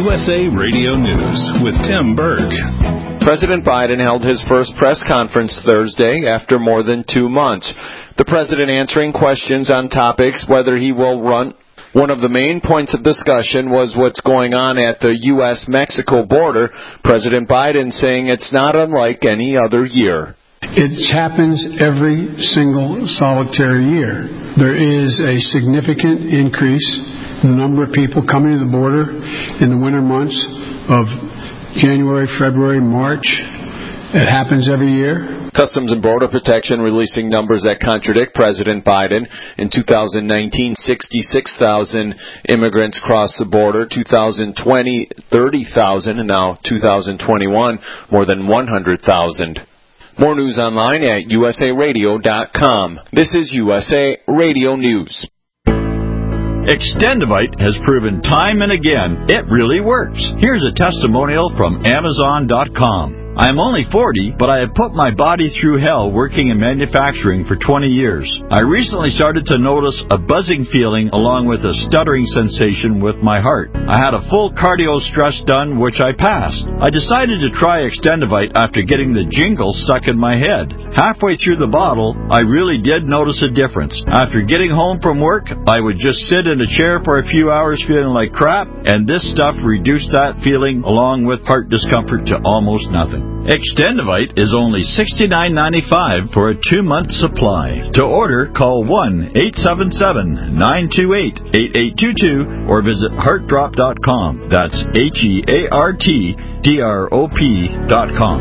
USA Radio News with Tim Berg. President Biden held his first press conference Thursday after more than 2 months. The president answering questions on topics whether he will run. One of the main points of discussion was what's going on at the U.S.-Mexico border. President Biden saying it's not unlike any other year. It happens every single solitary year. There is a significant increase in the number of people coming to the border in the winter months of January, February, March. It happens every year. Customs and Border Protection releasing numbers that contradict President Biden. In 2019, 66,000 immigrants crossed the border. 2020, 30,000. And now 2021, more than 100,000. More news online at usaradio.com. This is USA Radio News. Extendivite has proven time and again it really works. Here's a testimonial from Amazon.com. I am only 40, but I have put my body through hell working in manufacturing for 20 years. I recently started to notice a buzzing feeling along with a stuttering sensation with my heart. I had a full cardio stress done, which I passed. I decided to try Extendivite after getting the jingle stuck in my head. Halfway through the bottle, I really did notice a difference. After getting home from work, I would just sit in a chair for a few hours feeling like crap, and this stuff reduced that feeling along with heart discomfort to almost nothing. Extendivite is only $69.95 for a 2-month supply. To order, call 1-877-928-8822 or visit heartdrop.com. That's HEARTDROP.com.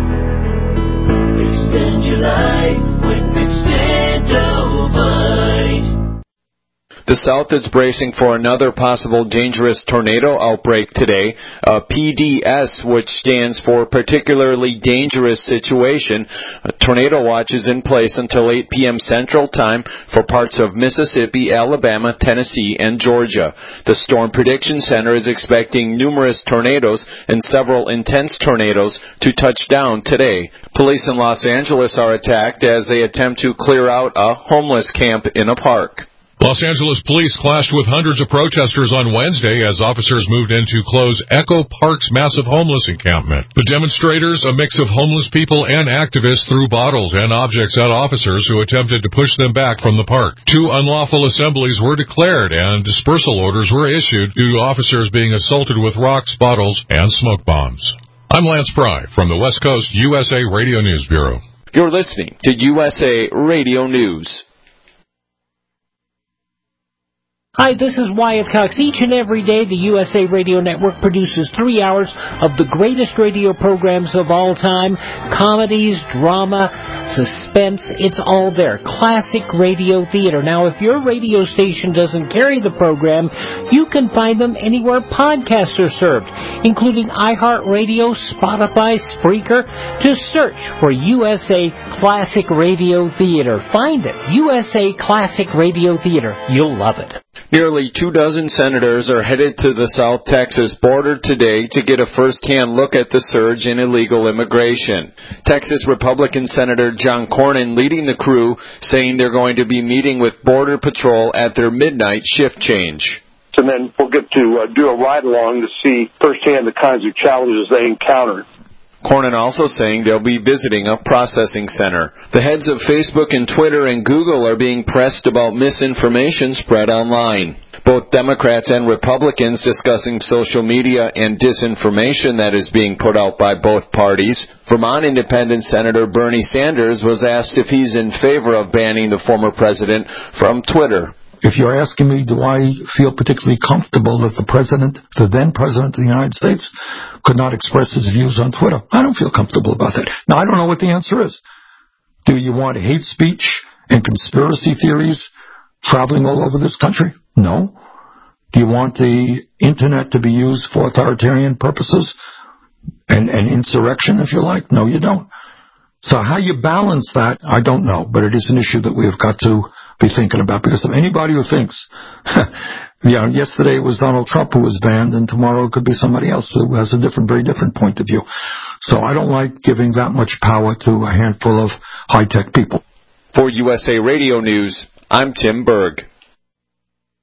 Extend your life with Extendivite. The South is bracing for another possible dangerous tornado outbreak today. PDS, which stands for Particularly Dangerous Situation. A tornado watch is in place until 8 p.m. Central Time for parts of Mississippi, Alabama, Tennessee, and Georgia. The Storm Prediction Center is expecting numerous tornadoes and several intense tornadoes to touch down today. Police in Los Angeles are attacked as they attempt to clear out a homeless camp in a park. Los Angeles police clashed with hundreds of protesters on Wednesday as officers moved in to close Echo Park's massive homeless encampment. The demonstrators, a mix of homeless people and activists, threw bottles and objects at officers who attempted to push them back from the park. 2 unlawful assemblies were declared and dispersal orders were issued due to officers being assaulted with rocks, bottles, and smoke bombs. I'm Lance Fry from the West Coast USA Radio News Bureau. You're listening to USA Radio News. Hi, this is Wyatt Cox. Each and every day, the USA Radio Network produces 3 hours of the greatest radio programs of all time. Comedies, drama, suspense, it's all there. Classic radio theater. Now, if your radio station doesn't carry the program, you can find them anywhere podcasts are served, including iHeartRadio, Spotify, Spreaker. Just search for USA Classic Radio Theater. Find it. USA Classic Radio Theater. You'll love it. Nearly 24 senators are headed to the South Texas border today to get a first-hand look at the surge in illegal immigration. Texas Republican Senator John Cornyn leading the crew, saying they're going to be meeting with Border Patrol at their midnight shift change. And then we'll get to do a ride-along to see firsthand the kinds of challenges they encounter. Cornyn also saying they'll be visiting a processing center. The heads of Facebook and Twitter and Google are being pressed about misinformation spread online. Both Democrats and Republicans discussing social media and disinformation that is being put out by both parties. Vermont Independent Senator Bernie Sanders was asked if he's in favor of banning the former president from Twitter. If you're asking me, do I feel particularly comfortable that the then President of the United States, could not express his views on Twitter? I don't feel comfortable about that. Now, I don't know what the answer is. Do you want hate speech and conspiracy theories traveling all over this country? No. Do you want the Internet to be used for authoritarian purposes and insurrection, if you like? No, you don't. So how you balance that, I don't know, but it is an issue that we have got to be thinking about, because if anybody who thinks, yesterday it was Donald Trump who was banned, and tomorrow it could be somebody else who has a very different point of view. So I don't like giving that much power to a handful of high-tech people. For USA Radio News, I'm Tim Berg.